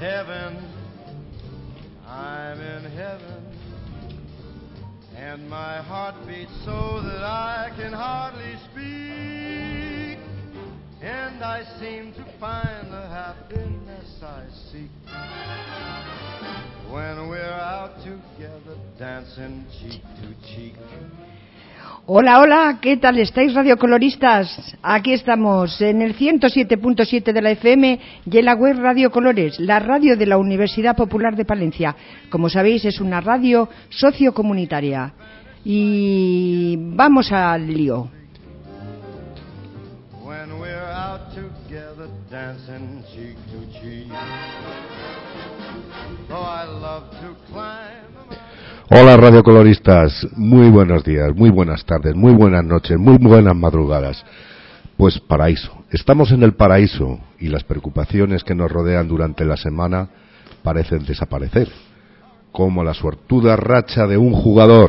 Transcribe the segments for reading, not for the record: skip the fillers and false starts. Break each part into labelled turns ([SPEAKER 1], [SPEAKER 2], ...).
[SPEAKER 1] heaven, I'm in heaven, and my heart beats so that I can hardly speak, and I seem to find the happiness I seek when we're out together dancing cheek to cheek.
[SPEAKER 2] Hola, hola, ¿qué tal estáis, radiocoloristas? Aquí estamos en el 107.7 de la FM y en la web Radio Colores, la radio de la Universidad Popular de Palencia. Como sabéis, es una radio sociocomunitaria. Y vamos al lío.
[SPEAKER 1] When we're out together dancing cheek to cheek. Oh, I love to climb.
[SPEAKER 3] Hola radiocoloristas, muy buenos días, muy buenas tardes, muy buenas noches, muy buenas madrugadas. Pues paraíso, estamos en el paraíso y las preocupaciones que nos rodean durante la semana parecen desaparecer, como la suertuda racha de un jugador.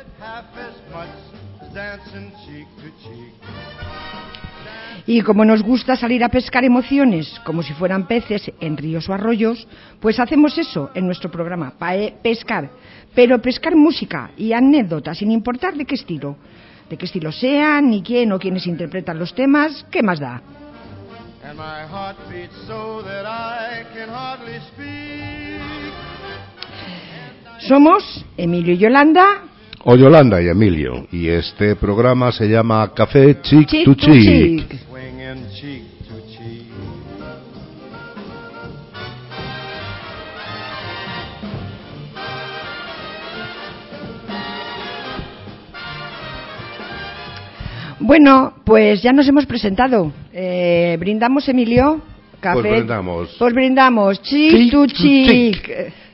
[SPEAKER 2] Y como nos gusta salir a pescar emociones como si fueran peces en ríos o arroyos, pues hacemos eso en nuestro programa, pescar, pero pescar música y anécdotas sin importar de qué estilo sean, ni quién o quiénes interpretan los temas, ¿qué más da? Somos Emilio y Yolanda.
[SPEAKER 3] O Yolanda y Emilio, y este programa se llama Café Chic to Chic.
[SPEAKER 2] Bueno, pues ya nos hemos presentado. ¿Brindamos, Emilio? Café.
[SPEAKER 3] Pues brindamos.
[SPEAKER 2] Pues brindamos. Chic to chic.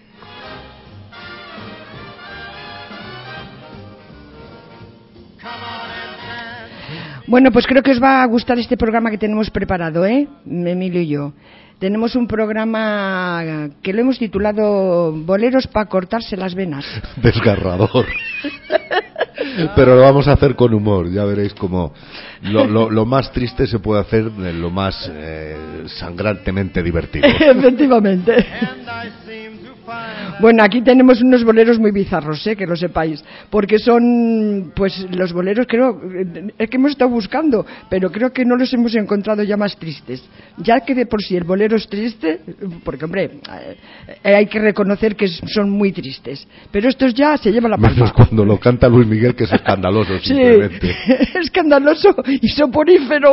[SPEAKER 2] Bueno, pues creo que os va a gustar este programa que tenemos preparado, Emilio y yo. Tenemos un programa que lo hemos titulado Boleros para cortarse las venas.
[SPEAKER 3] Desgarrador. Pero lo vamos a hacer con humor, ya veréis cómo lo más triste se puede hacer lo más sangrantemente divertido.
[SPEAKER 2] Efectivamente. Bueno, aquí tenemos unos boleros muy bizarros, que lo sepáis, porque son, pues, los boleros, creo, es que hemos estado buscando, pero creo que no los hemos encontrado ya más tristes. Ya que de por sí el bolero es triste, porque, hombre, hay que reconocer que son muy tristes, pero estos ya se llevan la palma.
[SPEAKER 3] Menos cuando lo canta Luis Miguel, que es escandaloso, simplemente.
[SPEAKER 2] Sí, escandaloso y soporífero.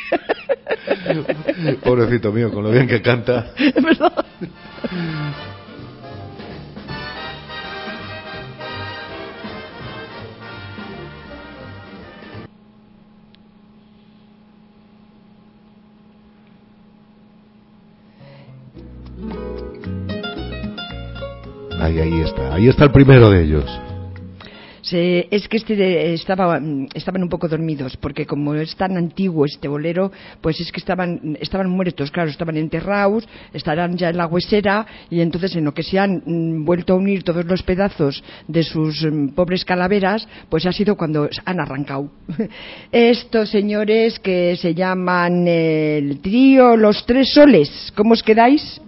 [SPEAKER 3] Pobrecito mío, con lo bien que canta.
[SPEAKER 2] ¿Verdad?
[SPEAKER 3] Ahí está el primero de ellos.
[SPEAKER 2] Es que estaban un poco dormidos, porque como es tan antiguo este bolero, pues es que estaban muertos, claro, estaban enterrados, estarán ya en la huesera, y entonces en lo que se han vuelto a unir todos los pedazos de sus pobres calaveras, pues ha sido cuando han arrancado. Estos señores que se llaman el trío Los Tres Soles, ¿cómo os quedáis?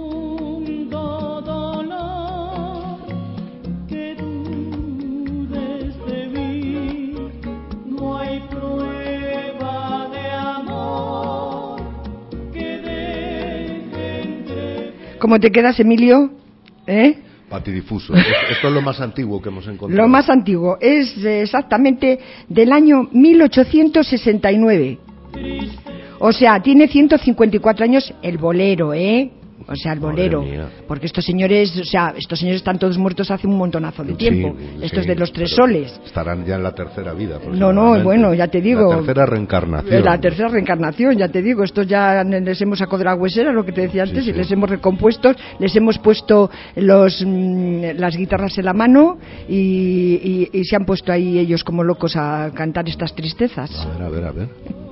[SPEAKER 2] ¿Cómo te quedas, Emilio?
[SPEAKER 3] Patidifuso. Esto es lo más antiguo que hemos encontrado.
[SPEAKER 2] Lo más antiguo. Es exactamente del año 1869. O sea, tiene 154 años el bolero, O sea, el bolero. Porque estos señores están todos muertos hace un montonazo de tiempo. Sí, estos de Los Tres Soles.
[SPEAKER 3] Estarán ya en la tercera vida.
[SPEAKER 2] No, bueno, ya te digo.
[SPEAKER 3] La tercera reencarnación.
[SPEAKER 2] La tercera reencarnación, ya te digo. Estos ya les hemos sacado de la huesera, lo que te decía antes, y les hemos recompuesto, les hemos puesto las guitarras en la mano y se han puesto ahí ellos como locos a cantar estas tristezas.
[SPEAKER 3] A ver.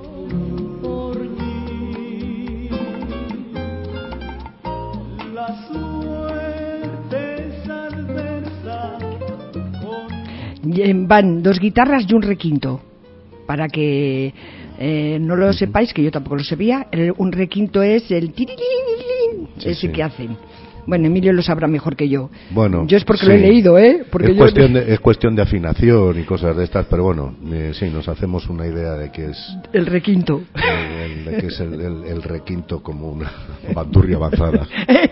[SPEAKER 2] Van dos guitarras y un requinto, para que no lo sepáis, que yo tampoco lo sabía. Un requinto es el tirirín, ese que hacen. Bueno, Emilio lo sabrá mejor que yo.
[SPEAKER 3] Bueno,
[SPEAKER 2] yo es porque
[SPEAKER 3] sí.
[SPEAKER 2] lo he leído, ¿eh? Porque
[SPEAKER 3] es cuestión de afinación y cosas de estas, pero bueno, sí, nos hacemos una idea de que es...
[SPEAKER 2] El requinto.
[SPEAKER 3] De que es el requinto como una bandurria avanzada.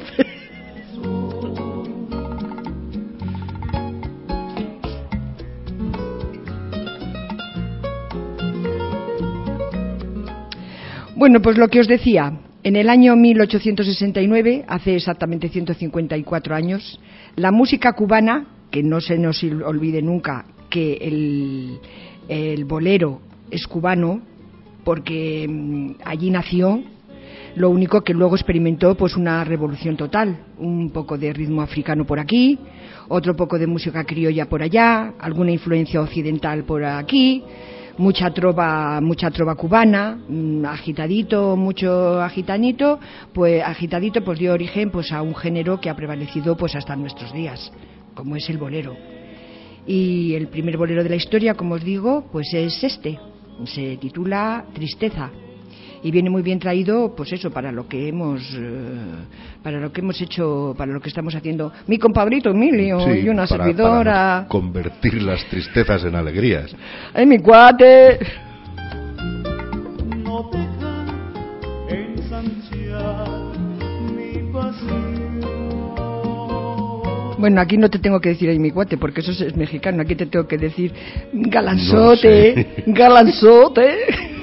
[SPEAKER 2] Bueno, pues lo que os decía, en el año 1869, hace exactamente 154 años, la música cubana, que no se nos olvide nunca que el bolero es cubano, porque allí nació, lo único que luego experimentó pues una revolución total, un poco de ritmo africano por aquí, otro poco de música criolla por allá, alguna influencia occidental por aquí, mucha trova cubana, agitadito, mucho agitadito, pues dio origen pues a un género que ha prevalecido pues hasta nuestros días, como es el bolero. Y el primer bolero de la historia, como os digo, pues es este, se titula Tristeza. Y viene muy bien traído, pues eso, para lo que hemos hecho, para lo que estamos haciendo mi compadrito Emilio, sí, y una servidora.
[SPEAKER 3] Para convertir las tristezas en alegrías.
[SPEAKER 2] ¡Ay, mi cuate!
[SPEAKER 4] No deja ensanchar mi pasión.
[SPEAKER 2] Bueno, aquí no te tengo que decir ay, mi cuate, porque eso es mexicano. Aquí te tengo que decir galanzote, no sé. Galanzote.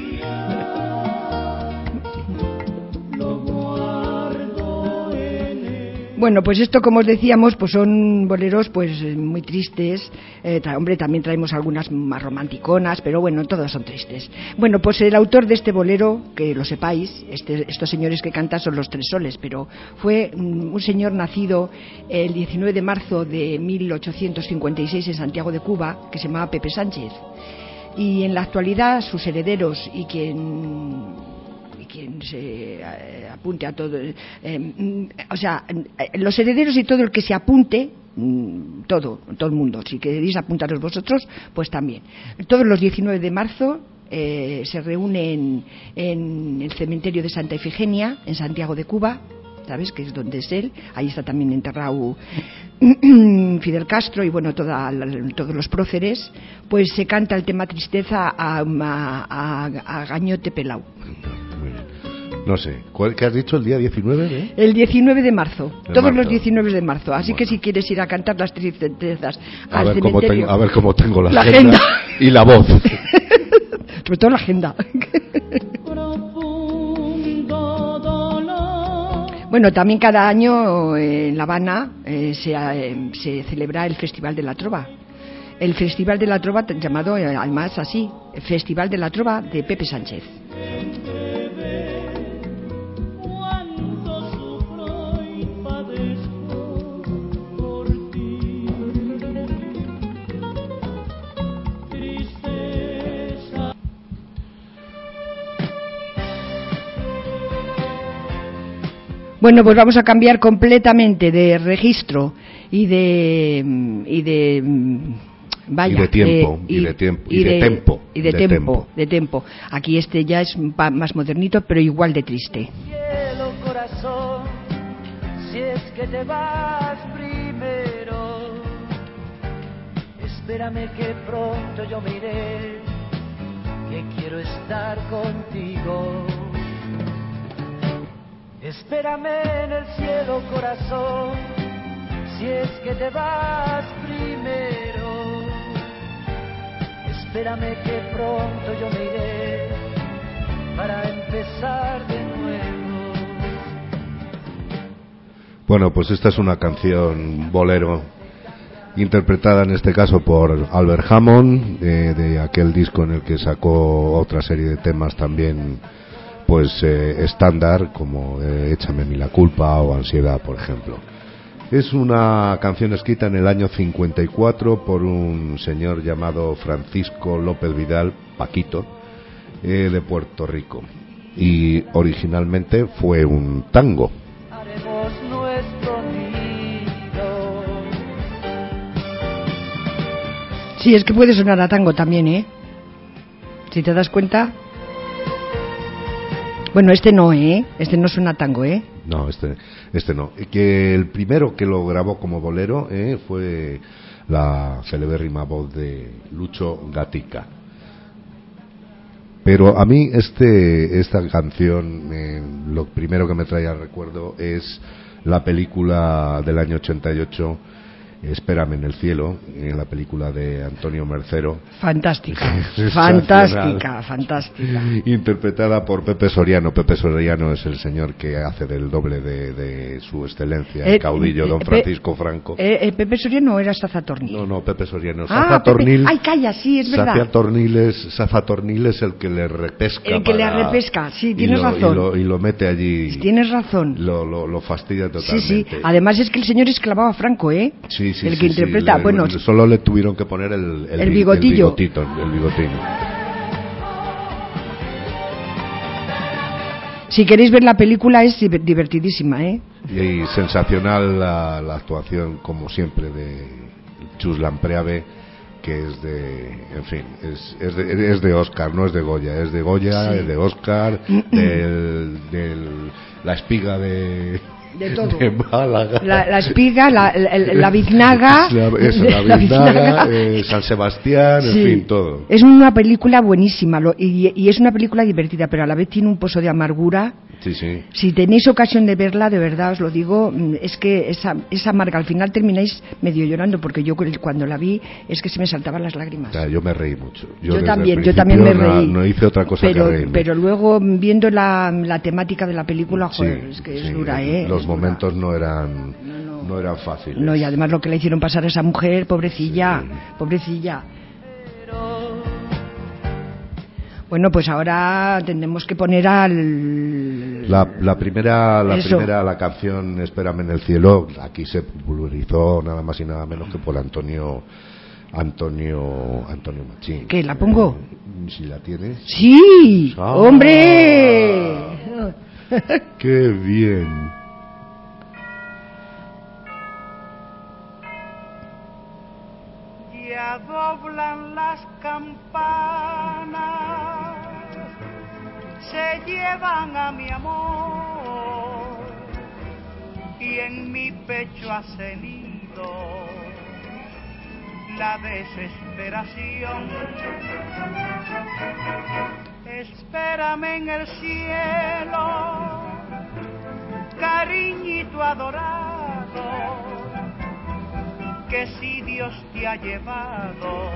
[SPEAKER 2] Bueno, pues esto, como os decíamos, pues son boleros pues muy tristes. Hombre, también traemos algunas más romanticonas, pero bueno, todas son tristes. Bueno, pues el autor de este bolero, que lo sepáis, estos señores que cantan son los Tres Soles, pero fue un señor nacido el 19 de marzo de 1856 en Santiago de Cuba, que se llamaba Pepe Sánchez. Y en la actualidad sus herederos y quien se apunte a todo, los herederos y todo el que se apunte, todo el mundo, si queréis apuntaros vosotros, pues también. Todos los 19 de marzo se reúnen en el cementerio de Santa Ifigenia, en Santiago de Cuba, ¿sabes? Que es donde es él, ahí está también enterrado Fidel Castro y bueno, todos los próceres, pues se canta el tema Tristeza a gañote pelao.
[SPEAKER 3] No sé, ¿qué has dicho? ¿El día 19?
[SPEAKER 2] El 19 de marzo, todos los 19 de marzo, así que si quieres ir a cantar las tristezas al cementerio...
[SPEAKER 3] A ver cómo tengo la agenda y la voz.
[SPEAKER 2] Sobre todo la agenda. Bueno, también cada año en La Habana se celebra el Festival de la Trova. El Festival de la Trova, llamado además así, Festival de la Trova de Pepe Sánchez. Bueno, pues vamos a cambiar completamente de registro y de tempo. Aquí ya es más modernito, pero igual de triste.
[SPEAKER 4] Cielo, corazón, si es que te vas primero, espérame que pronto yo me iré, que quiero estar contigo. Espérame en el cielo, corazón, si es que te vas primero. Espérame que pronto yo me iré para empezar de nuevo.
[SPEAKER 3] Bueno, pues esta es una canción bolero interpretada en este caso por Albert Hammond, de aquel disco en el que sacó otra serie de temas también pues estándar, como Échame a mí la culpa o Ansiedad, por ejemplo. Es una canción escrita en el año 54 por un señor llamado Francisco López Vidal, Paquito, de Puerto Rico, y originalmente fue un tango.
[SPEAKER 4] Haremos nuestro nido.
[SPEAKER 2] Sí, es que puede sonar a tango también, ¿eh? Si te das cuenta. Bueno, este no suena a tango, ¿eh?
[SPEAKER 3] No, este no. Que el primero que lo grabó como bolero fue la celebérrima voz de Lucho Gatica. Pero a mí esta canción, lo primero que me trae al recuerdo es la película del año 88, Espérame en el cielo, en la película de Antonio Mercero.
[SPEAKER 2] Fantástica, fantástica, fantástica.
[SPEAKER 3] Interpretada por Pepe Soriano. Pepe Soriano es el señor que hace del doble de su excelencia, el caudillo don Francisco Franco.
[SPEAKER 2] ¿Pepe Soriano era Sazatornil?
[SPEAKER 3] No, Pepe Soriano. Sazatornil.
[SPEAKER 2] Ay, calla, sí, es verdad.
[SPEAKER 3] Sazatornil es el que le repesca.
[SPEAKER 2] El que le repesca, sí, tienes razón.
[SPEAKER 3] Y lo mete allí.
[SPEAKER 2] Tienes razón.
[SPEAKER 3] Lo fastidia totalmente.
[SPEAKER 2] Sí. Además es que el señor esclavaba a Franco, ¿eh?
[SPEAKER 3] Sí,
[SPEAKER 2] el que interpreta, bueno,
[SPEAKER 3] solo le tuvieron que poner el
[SPEAKER 2] bigotillo.
[SPEAKER 3] El bigotín.
[SPEAKER 2] Si queréis ver la película es divertidísima, ¿eh?
[SPEAKER 3] Y sensacional la actuación, como siempre, de Chus Lampreave, que es de Oscar, no es de Goya, es de Goya, sí. Es de Oscar, la espiga de
[SPEAKER 2] todo.
[SPEAKER 3] De Málaga.
[SPEAKER 2] La espiga, la biznaga.
[SPEAKER 3] La biznaga, San Sebastián, sí. En fin, todo.
[SPEAKER 2] Es una película buenísima y es una película divertida, pero a la vez tiene un pozo de amargura.
[SPEAKER 3] Sí.
[SPEAKER 2] Si tenéis ocasión de verla, de verdad os lo digo, es que es amarga. Al final termináis medio llorando, porque yo cuando la vi es que se me saltaban las lágrimas.
[SPEAKER 3] Yo me reí mucho.
[SPEAKER 2] Yo también me reí.
[SPEAKER 3] No hice otra cosa que reírme.
[SPEAKER 2] Pero luego, viendo la temática de la película, joder, es que es dura, ¿eh?
[SPEAKER 3] Los momentos no eran fáciles.
[SPEAKER 2] No, y además lo que le hicieron pasar a esa mujer, pobrecilla. Bueno, pues ahora tendremos que poner
[SPEAKER 3] la canción Espérame en el cielo. Aquí se popularizó nada más y nada menos que por Antonio Machín.
[SPEAKER 2] ¿Qué, la pongo?
[SPEAKER 3] Si la tienes.
[SPEAKER 2] ¡Sí! ¡Hombre!
[SPEAKER 3] ¡Qué bien!
[SPEAKER 5] Ya doblan las campanas, se llevan a mi amor y en mi pecho ha cenido la desesperación. Espérame en el cielo, cariñito adorado, que si Dios te ha llevado,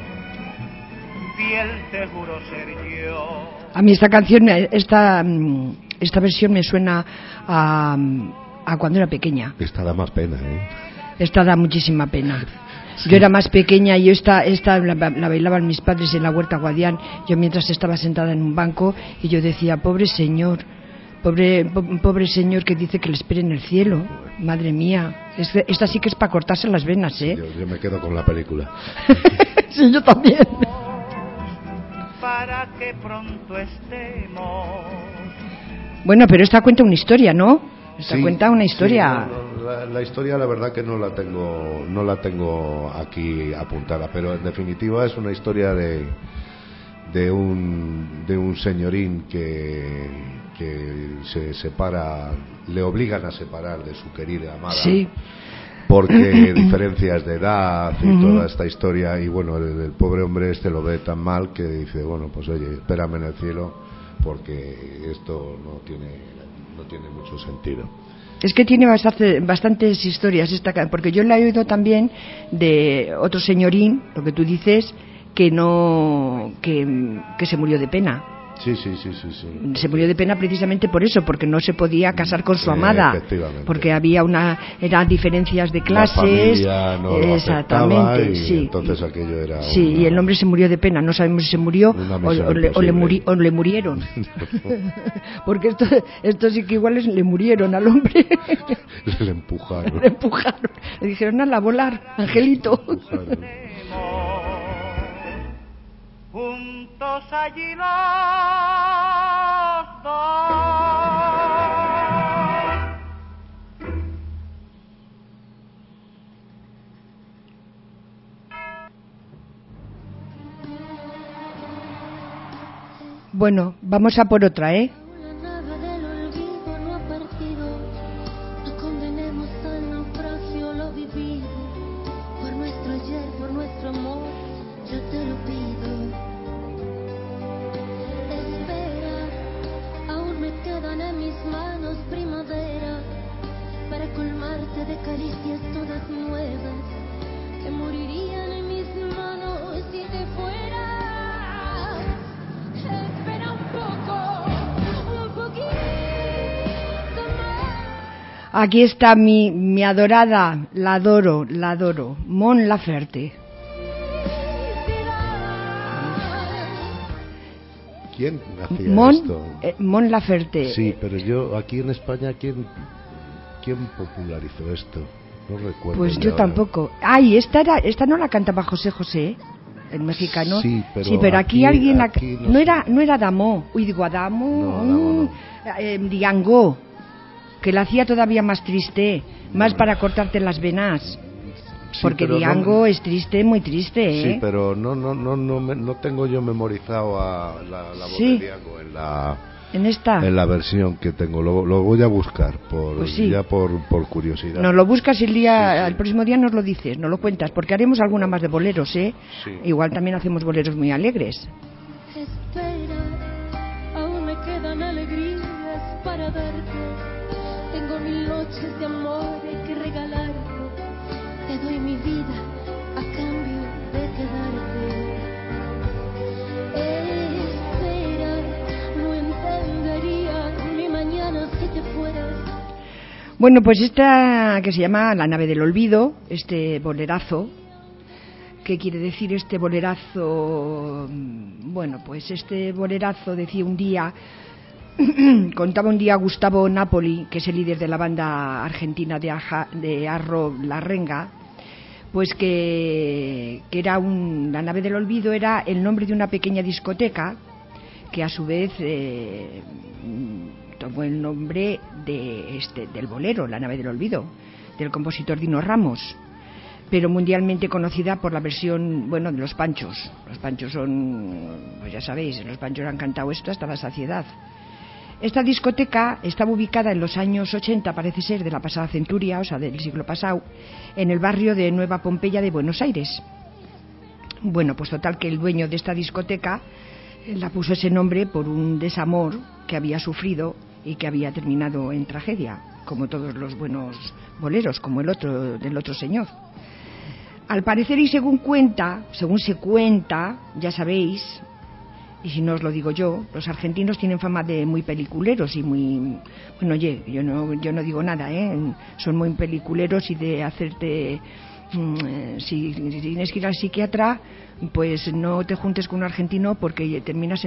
[SPEAKER 5] fiel te juro ser yo.
[SPEAKER 2] A mí esta canción, esta versión me suena a cuando era pequeña.
[SPEAKER 3] Esta da más pena, ¿eh?
[SPEAKER 2] Esta da muchísima pena.
[SPEAKER 3] Sí.
[SPEAKER 2] Yo era más pequeña y esta la bailaban mis padres en la Huerta Guadián, yo mientras estaba sentada en un banco, y yo decía, pobre señor que dice que le espere en el cielo. Madre mía, esta sí que es para cortarse las venas, ¿eh?
[SPEAKER 3] Yo me quedo con la película.
[SPEAKER 2] Sí, yo también.
[SPEAKER 5] Para que pronto estemos.
[SPEAKER 2] Bueno, pero esta cuenta una historia, ¿no? Cuenta una historia.
[SPEAKER 3] Sí, la historia, la verdad que no la tengo aquí apuntada, pero en definitiva es una historia de un señorín que se separa, le obligan a separar de su querida amada.
[SPEAKER 2] Sí.
[SPEAKER 3] Porque diferencias de edad y toda esta historia, y bueno, el pobre hombre lo ve tan mal que dice, bueno, pues oye, espérame en el cielo, porque esto no tiene mucho sentido.
[SPEAKER 2] Es que tiene bastantes historias porque yo la he oído también de otro señorín, lo que tú dices, que se murió de pena.
[SPEAKER 3] Sí.
[SPEAKER 2] Se murió de pena precisamente por eso, porque no se podía casar con su amada, porque eran diferencias de clases.
[SPEAKER 3] La familia no lo
[SPEAKER 2] exactamente,
[SPEAKER 3] y
[SPEAKER 2] sí.
[SPEAKER 3] Entonces aquello era.
[SPEAKER 2] Sí, y el hombre se murió de pena. No sabemos si se murió o le murieron. Porque esto sí que igual le murieron al hombre.
[SPEAKER 3] Le empujaron.
[SPEAKER 2] Le dijeron, hala, a volar, Angelito.
[SPEAKER 5] Juntos allí los dos.
[SPEAKER 2] Bueno, vamos a por otra, ¿eh?
[SPEAKER 6] La nave del olvido no ha partido manos primavera para colmarte de caricias todas nuevas que morirían en mis manos si te fueras. Espera un poquito más.
[SPEAKER 2] Aquí está mi adorada, la adoro, Mon Laferte.
[SPEAKER 3] ¿Quién hacía esto?
[SPEAKER 2] Mon Laferte.
[SPEAKER 3] Sí, pero yo aquí en España, ¿quién popularizó esto? No recuerdo.
[SPEAKER 2] Pues yo
[SPEAKER 3] ahora.
[SPEAKER 2] tampoco. Ay, esta no la cantaba José José, el mexicano.
[SPEAKER 3] Sí, pero
[SPEAKER 2] aquí alguien
[SPEAKER 3] aquí
[SPEAKER 2] no era Adamo. Uy, digo Adamo. Diango, que la hacía todavía más triste, más para cortarte las venas.
[SPEAKER 3] Sí,
[SPEAKER 2] porque Diango es triste, muy triste, ¿eh?
[SPEAKER 3] Sí, pero no tengo yo memorizado a la voz de Diango en la versión que tengo. Lo voy a buscar por curiosidad.
[SPEAKER 2] Nos lo buscas el próximo día nos lo dices, nos lo cuentas, porque haremos alguna más de boleros, ¿eh? Sí. Igual también hacemos boleros muy alegres.
[SPEAKER 6] Espera, aún me quedan alegrías para darte. Tengo 1000 noches de amor que regalarte. Te doy mi vida a cambio de quedarte. Espera, no entendería mi mañana si te fueras.
[SPEAKER 2] Bueno, pues esta que se llama La nave del olvido, este bolerazo. ¿Qué quiere decir este bolerazo? Bueno, pues este bolerazo decía un día, contaba un día Gustavo Napoli, que es el líder de la banda argentina de Arro La Renga, pues que era la nave del olvido era el nombre de una pequeña discoteca que a su vez tomó el nombre del bolero, La nave del olvido, del compositor Dino Ramos, pero mundialmente conocida por la versión, de los Panchos. Los Panchos son, pues ya sabéis, los Panchos han cantado esto hasta la saciedad. Esta discoteca estaba ubicada en los años 80, parece ser, de la pasada centuria, o sea, del siglo pasado, en el barrio de Nueva Pompeya de Buenos Aires. Bueno, pues total que el dueño de esta discoteca la puso ese nombre por un desamor que había sufrido y que había terminado en tragedia, como todos los buenos boleros, como del otro señor. Al parecer, y según se cuenta, ya sabéis, y si no os lo digo yo, los argentinos tienen fama de muy peliculeros y muy... Bueno, oye, yo no digo nada, ¿eh? Son muy peliculeros y de hacerte... si tienes que ir al psiquiatra, pues no te juntes con un argentino porque terminas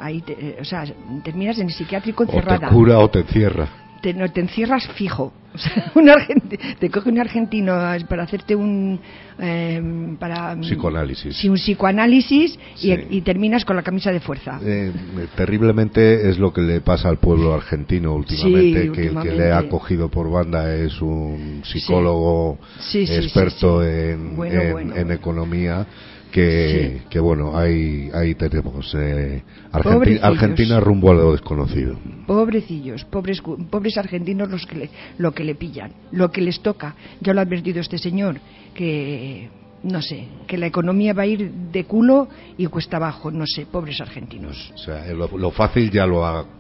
[SPEAKER 2] terminas en el psiquiátrico encerrada.
[SPEAKER 3] O te cura o te encierra.
[SPEAKER 2] Te encierras fijo. O sea, te coge un argentino para hacerte un
[SPEAKER 3] psicoanálisis.
[SPEAKER 2] Sí, un psicoanálisis sí. y terminas con la camisa de fuerza.
[SPEAKER 3] Terriblemente es lo que le pasa al pueblo argentino últimamente,
[SPEAKER 2] sí,
[SPEAKER 3] que el que le ha cogido por banda es un psicólogo experto en economía. Que bueno, ahí tenemos Argentina rumbo a lo desconocido.
[SPEAKER 2] Pobrecillos, pobres argentinos lo que le pillan, lo que les toca. Ya lo ha advertido este señor, que no sé, que la economía va a ir de culo y cuesta abajo, no sé, pobres argentinos.
[SPEAKER 3] O sea, lo fácil ya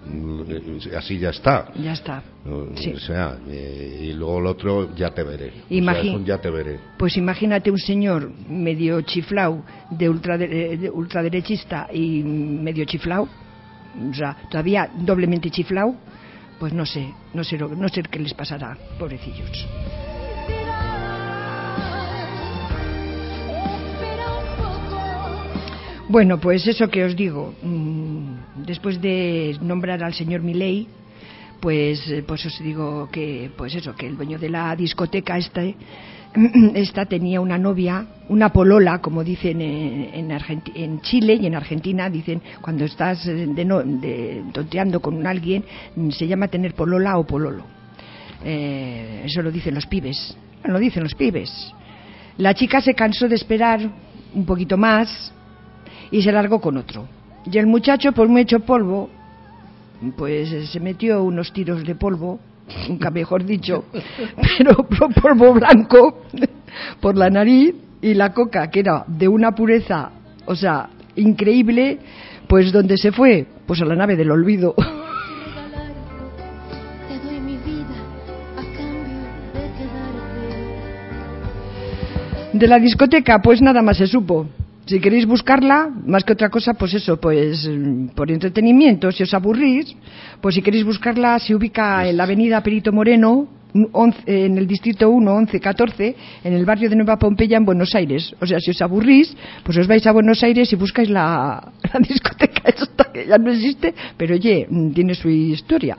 [SPEAKER 3] así ya está.
[SPEAKER 2] Ya está. Sí.
[SPEAKER 3] O sea, y luego lo otro ya te veré. Es un ya te veré.
[SPEAKER 2] Pues imagínate un señor medio chiflao de ultraderechista y medio chiflao, o sea, todavía doblemente chiflao, pues no sé qué les pasará, pobrecillos. Bueno, pues eso que os digo, después de nombrar al señor Milei, pues os digo que, pues eso, que el dueño de la discoteca esta tenía una novia, una polola, como dicen en Chile y en Argentina, dicen cuando estás tonteando con alguien, se llama tener polola o pololo. Eso lo dicen los pibes. Lo dicen los pibes. La chica se cansó de esperar un poquito más y se largó con otro. Y el muchacho, pues muy hecho polvo, pues se metió unos tiros de polvo, nunca mejor dicho, pero polvo blanco por la nariz, y la coca, que era de una pureza, o sea, increíble, pues ¿dónde se fue? Pues a la nave del olvido. De la discoteca, pues nada más se supo. Si queréis buscarla, más que otra cosa, pues eso, pues por entretenimiento, si os aburrís, pues si queréis buscarla, se ubica en la avenida Perito Moreno, en el distrito 1, 11, 14, en el barrio de Nueva Pompeya, en Buenos Aires. O sea, si os aburrís, pues os vais a Buenos Aires y buscáis la discoteca esta, que ya no existe, pero oye, tiene su historia.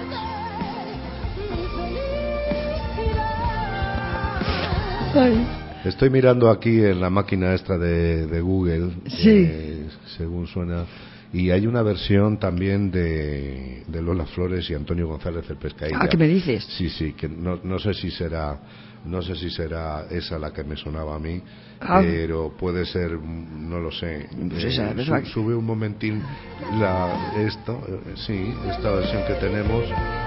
[SPEAKER 2] Ay.
[SPEAKER 3] Estoy mirando aquí en la máquina esta de Google,
[SPEAKER 2] sí.
[SPEAKER 3] Según suena, y hay una versión también de Lola Flores y Antonio González el Pescadilla.
[SPEAKER 2] ¿Qué me dices?
[SPEAKER 3] Sí, que no sé si será esa la que me sonaba a mí, pero puede ser, no lo sé.
[SPEAKER 2] Pues esa,
[SPEAKER 3] sube un momentín esta versión que tenemos.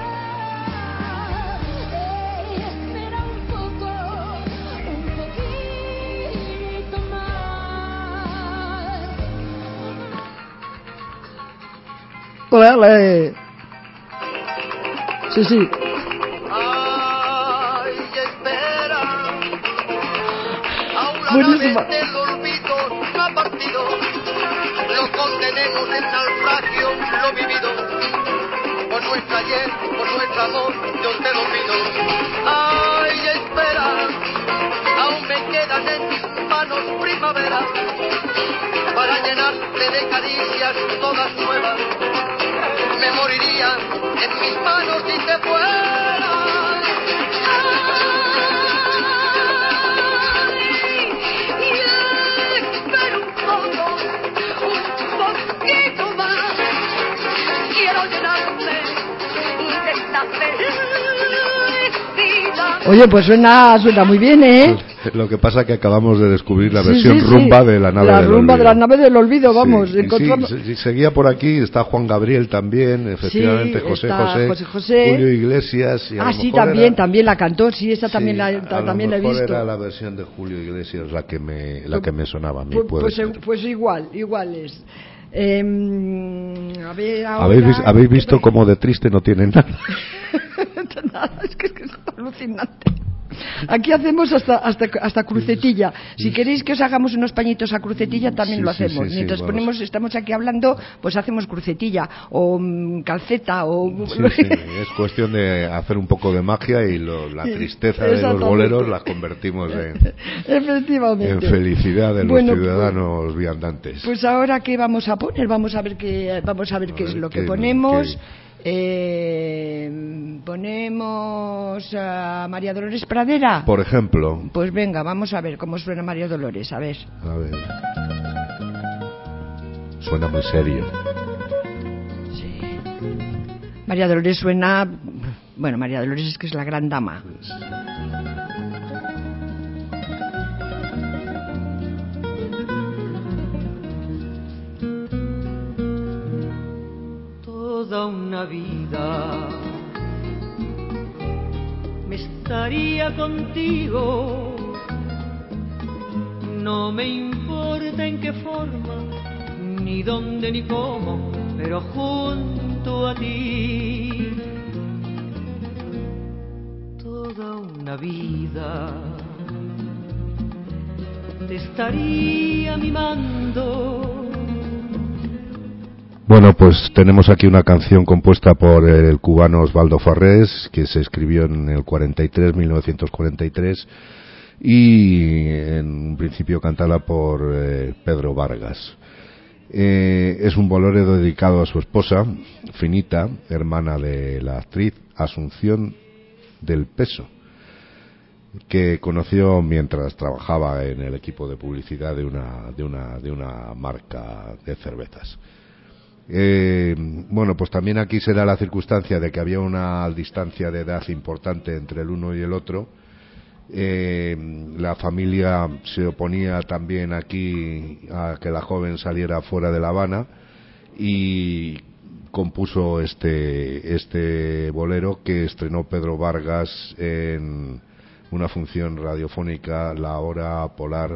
[SPEAKER 2] ¡Ole! Sí.
[SPEAKER 1] Ay, espera.
[SPEAKER 2] Buenísima.
[SPEAKER 1] El olvido no ha partido. Lo condenemos en naufragio, lo vivido. Por nuestro ayer, por nuestro amor, yo te lo pido. Ay, espera. Aún me quedan en mis manos primavera para llenarte de caricias todas nuevas. Me moriría en mis manos si te fueras. Espera un poquito más. Quiero llenarme de esta felicidad.
[SPEAKER 2] Oye, pues suena muy bien, ¿eh?
[SPEAKER 3] Lo que pasa es que acabamos de descubrir la versión rumba de la nave del olvido.
[SPEAKER 2] La rumba de la nave del olvido, vamos.
[SPEAKER 3] Sí, seguía por aquí, está Juan Gabriel también, efectivamente, José, Julio Iglesias.
[SPEAKER 2] Y también la cantó, sí, esa también la he visto.
[SPEAKER 3] A lo mejor era la versión de Julio Iglesias la que me sonaba a mí.
[SPEAKER 2] Pues igual es. A ver,
[SPEAKER 3] ¿Habéis visto cómo de triste no tienen nada?
[SPEAKER 2] Nada, es que es alucinante. Aquí hacemos hasta crucetilla. Si queréis que os hagamos unos pañitos a crucetilla, también lo hacemos. Mientras estamos aquí hablando, pues hacemos crucetilla o calceta o...
[SPEAKER 3] es cuestión de hacer un poco de magia y la tristeza de los boleros la convertimos en felicidad de los ciudadanos viandantes.
[SPEAKER 2] Pues ahora, ¿qué vamos a poner? Vamos a ver qué es lo que ponemos. Ponemos a María Dolores Pradera,
[SPEAKER 3] por ejemplo.
[SPEAKER 2] Pues venga, vamos a ver cómo suena María Dolores. A ver.
[SPEAKER 3] Suena muy serio.
[SPEAKER 2] Sí. María Dolores suena... Bueno, María Dolores es que es la gran dama.
[SPEAKER 4] Toda una vida me estaría contigo, no me importa en qué forma, ni dónde ni cómo, pero junto a ti. Toda una vida te estaría mimando.
[SPEAKER 3] Bueno, pues tenemos aquí una canción compuesta por el cubano Osvaldo Farrés, que se escribió en el 1943, y en un principio cantada por Pedro Vargas. Es un bolero dedicado a su esposa, Finita, hermana de la actriz Asunción del Peso, que conoció mientras trabajaba en el equipo de publicidad de una marca de cervezas. Bueno, pues también aquí se da la circunstancia de que había una distancia de edad importante entre el uno y el otro. La familia se oponía también aquí a que la joven saliera fuera de La Habana y compuso este bolero que estrenó Pedro Vargas en una función radiofónica, La Hora Polar,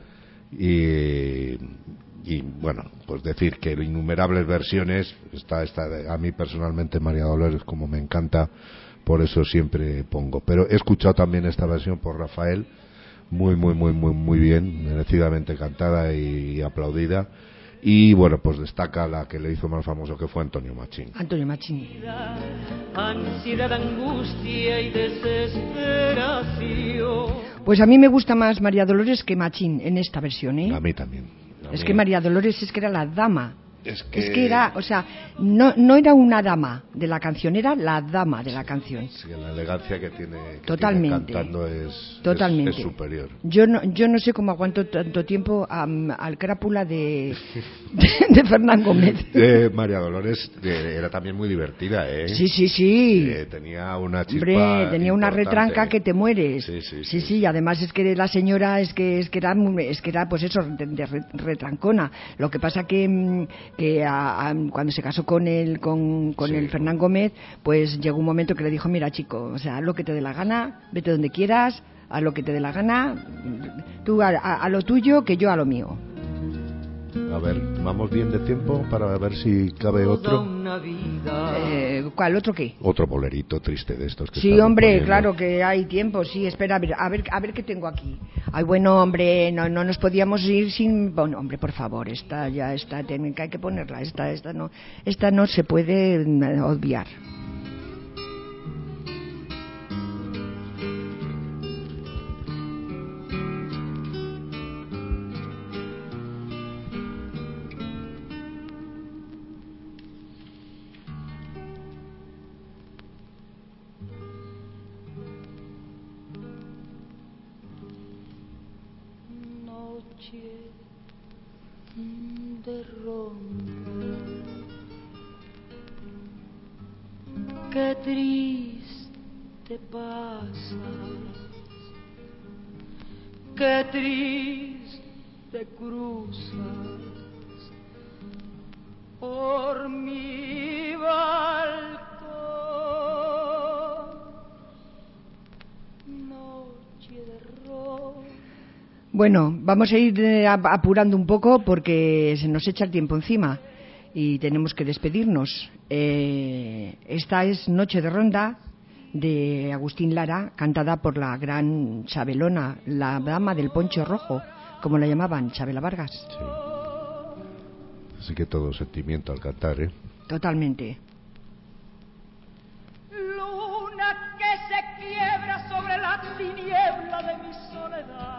[SPEAKER 3] y bueno, pues decir que innumerables versiones, está a mí personalmente María Dolores como me encanta, por eso siempre pongo, pero he escuchado también esta versión por Rafael muy bien, merecidamente cantada y aplaudida. Y bueno, pues destaca la que le hizo más famoso, que fue Antonio Machín.
[SPEAKER 2] Antonio Machín.
[SPEAKER 4] Ansiedad, angustia y desesperación.
[SPEAKER 2] Pues a mí me gusta más María Dolores que Machín en esta versión, ¿eh?
[SPEAKER 3] A mí también.
[SPEAKER 2] Es que María Dolores es que era la dama. Es que era, o sea, no era una dama de la canción, era la dama de la canción.
[SPEAKER 3] Sí, la elegancia que tiene,
[SPEAKER 2] totalmente,
[SPEAKER 3] cantando es superior.
[SPEAKER 2] Yo no sé cómo aguanto tanto tiempo al crápula de Fernán Gómez.
[SPEAKER 3] María Dolores era también muy divertida, ¿eh?
[SPEAKER 2] Sí.
[SPEAKER 3] Tenía una chispa.
[SPEAKER 2] Hombre, tenía una
[SPEAKER 3] importante.
[SPEAKER 2] retranca que te mueres. Sí. Y además es que la señora es que era pues eso, de retrancona. Lo que pasa que cuando se casó con el Fernán Gómez, pues llegó un momento que le dijo: mira, chico, o sea, haz lo que te dé la gana, vete donde quieras, haz lo que te dé la gana, tú a lo tuyo, que yo a lo mío.
[SPEAKER 3] A ver, vamos bien de tiempo para ver si cabe otro.
[SPEAKER 2] ¿Cuál otro qué?
[SPEAKER 3] Otro bolerito triste de estos que
[SPEAKER 2] sí, hombre, poniendo. Claro que hay tiempo, sí, espera, a ver qué tengo aquí. Ay, bueno, hombre, no nos podíamos ir sin... Bueno, hombre, por favor, esta técnica hay que ponerla, esta no se puede obviar.
[SPEAKER 6] De ronda, qué triste pasas, qué triste cruzas por mi balcón, noche de ronda.
[SPEAKER 2] Bueno, vamos a ir apurando un poco porque se nos echa el tiempo encima y tenemos que despedirnos. Esta es Noche de Ronda, de Agustín Lara, cantada por la gran Chabelona, la dama del poncho rojo, como la llamaban, Chabela Vargas.
[SPEAKER 3] Sí. Así que todo sentimiento al cantar, ¿eh?
[SPEAKER 2] Totalmente.
[SPEAKER 6] Luna que se quiebra sobre la tiniebla de mi soledad.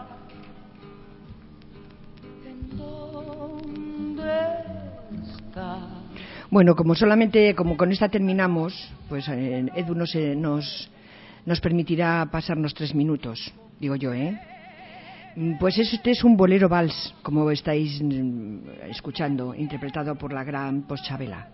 [SPEAKER 2] Bueno, como con esta terminamos, pues Edu nos permitirá pasarnos 3 minutos, digo yo, ¿eh? Pues este es un bolero vals, como estáis escuchando, interpretado por la gran Chabela.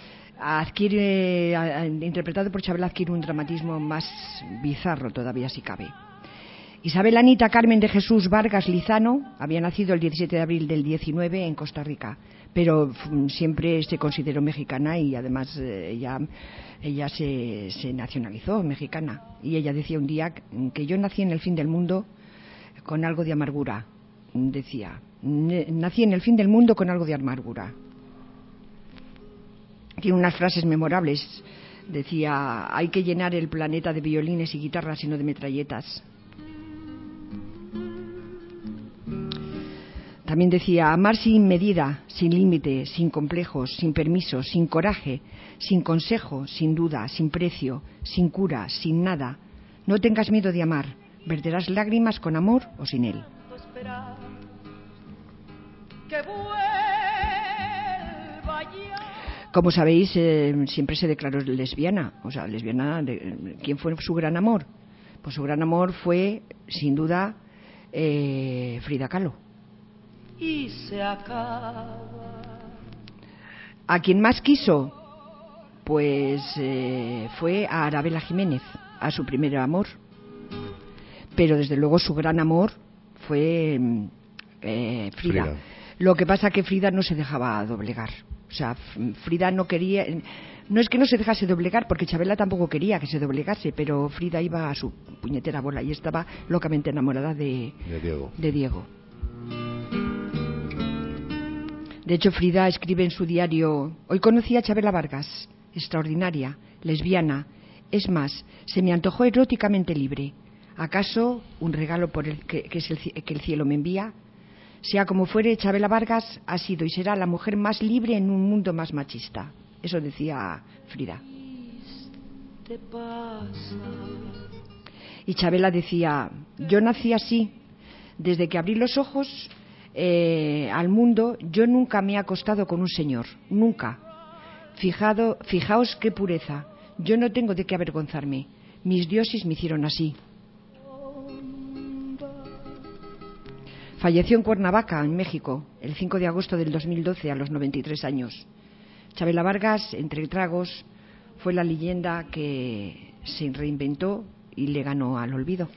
[SPEAKER 2] Interpretado por Chabela adquiere un dramatismo más bizarro todavía, si cabe. Isabel Anita Carmen de Jesús Vargas Lizano había nacido el 17 de abril del 19 en Costa Rica, pero siempre se consideró mexicana y además ella se nacionalizó mexicana. Y ella decía un día que yo nací en el fin del mundo con algo de amargura. Decía, nací en el fin del mundo con algo de amargura. Tiene unas frases memorables. Decía, hay que llenar el planeta de violines y guitarras y no de metralletas. También decía, amar sin medida, sin límite, sin complejos, sin permisos, sin coraje, sin consejo, sin duda, sin precio, sin cura, sin nada. No tengas miedo de amar, verterás lágrimas con amor o sin él. Como sabéis, siempre se declaró lesbiana. O sea, lesbiana, ¿quién fue su gran amor? Pues su gran amor fue, sin duda, Frida Kahlo.
[SPEAKER 6] Y se acaba.
[SPEAKER 2] ¿A quién más quiso? Pues fue a Arabella Jiménez, a su primer amor. Pero desde luego su gran amor fue Frida. Lo que pasa que Frida no se dejaba doblegar. O sea, Frida no quería... No es que no se dejase doblegar, porque Chabela tampoco quería que se doblegase, pero Frida iba a su puñetera bola y estaba locamente enamorada de Diego. De hecho, Frida escribe en su diario: hoy conocí a Chabela Vargas, extraordinaria, lesbiana, es más, se me antojó eróticamente libre. ¿Acaso un regalo por el que el cielo me envía? Sea como fuere, Chabela Vargas ha sido y será la mujer más libre en un mundo más machista. Eso decía Frida. Y Chabela decía: yo nací así. Desde que abrí los ojos al mundo, yo nunca me he acostado con un señor. Nunca. Fijaos qué pureza. Yo no tengo de qué avergonzarme. Mis dioses me hicieron así. Falleció en Cuernavaca, en México, el 5 de agosto del 2012, a los 93 años. Chabela Vargas, entre tragos, fue la leyenda que se reinventó y le ganó al olvido.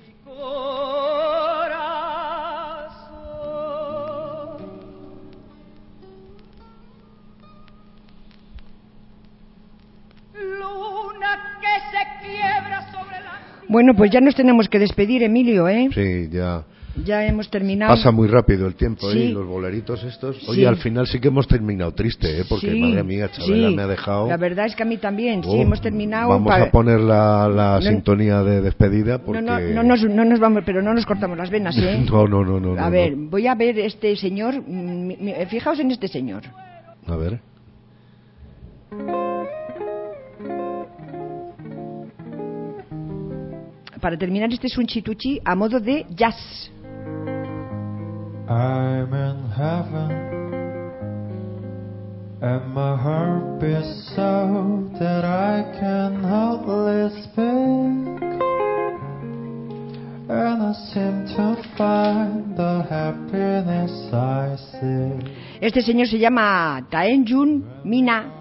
[SPEAKER 2] Bueno, pues ya nos tenemos que despedir, Emilio, ¿eh?
[SPEAKER 3] Sí, ya.
[SPEAKER 2] Ya hemos terminado.
[SPEAKER 3] Pasa muy rápido el tiempo,
[SPEAKER 2] sí.
[SPEAKER 3] Los boleritos estos.
[SPEAKER 2] Sí.
[SPEAKER 3] Oye, al final sí que hemos terminado triste, porque
[SPEAKER 2] sí.
[SPEAKER 3] madre mía, Chabela
[SPEAKER 2] sí.
[SPEAKER 3] me ha dejado...
[SPEAKER 2] La verdad es que a mí también, sí, hemos terminado...
[SPEAKER 3] Vamos a poner la sintonía de despedida porque...
[SPEAKER 2] No nos vamos, pero no nos cortamos las venas, ¿eh?
[SPEAKER 3] No.
[SPEAKER 2] A ver, voy a ver este señor, fijaos en este señor.
[SPEAKER 3] A ver...
[SPEAKER 2] Para terminar, este es un chituchi a modo de jazz.
[SPEAKER 7] I'm in heaven and my heart beats so that I can hardly speak, and I seem to find the happiness I see.
[SPEAKER 2] Este señor se llama Taenyun Mina.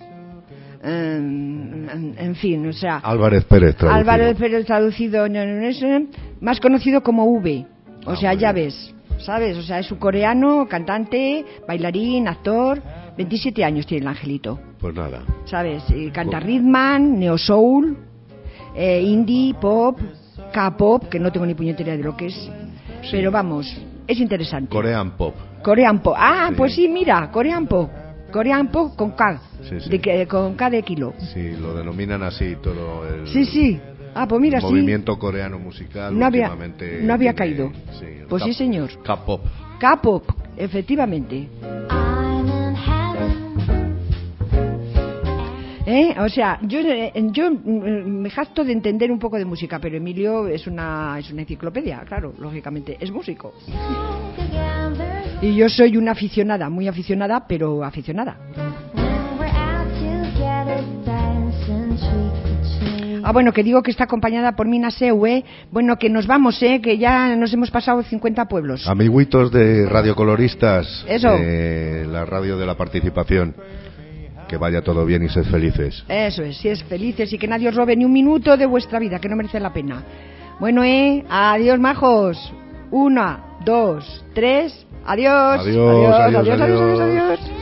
[SPEAKER 2] En fin, o sea...
[SPEAKER 3] Álvarez Pérez traducido.
[SPEAKER 2] Álvarez Pérez traducido, más conocido como V. O sea, ya ves, ¿sabes? O sea, es un coreano, cantante, bailarín, actor. 27 años tiene el angelito.
[SPEAKER 3] Pues nada.
[SPEAKER 2] ¿Sabes? Canta rhythman, neo soul, indie, pop, K-pop, que no tengo ni puñetera de lo que es. Sí. Pero vamos, es interesante.
[SPEAKER 3] Corean pop.
[SPEAKER 2] Corean pop. Ah, sí. Pues sí, mira, Corean pop. Corean pop con K.
[SPEAKER 3] Sí.
[SPEAKER 2] Con K de kilo.
[SPEAKER 3] Sí, lo denominan así todo el...
[SPEAKER 2] Sí. Ah, pues mira,
[SPEAKER 3] movimiento coreano musical
[SPEAKER 2] no había caído.
[SPEAKER 3] Sí,
[SPEAKER 2] pues sí, señor.
[SPEAKER 3] K-pop.
[SPEAKER 2] K-pop, efectivamente. O sea, yo me jacto de entender un poco de música, pero Emilio es una enciclopedia, claro, lógicamente, es músico. Y yo soy una aficionada, muy aficionada, pero aficionada. Ah, bueno, que digo que está acompañada por Mina Seu, Bueno, que nos vamos, que ya nos hemos pasado 50 pueblos.
[SPEAKER 3] Amiguitos de radiocoloristas.
[SPEAKER 2] Eso.
[SPEAKER 3] La radio de la participación. Que vaya todo bien y sed felices.
[SPEAKER 2] Eso es, si es felices y que nadie os robe ni un minuto de vuestra vida, que no merece la pena. Bueno, adiós, majos. 1, 2, 3, adiós.
[SPEAKER 3] Adiós.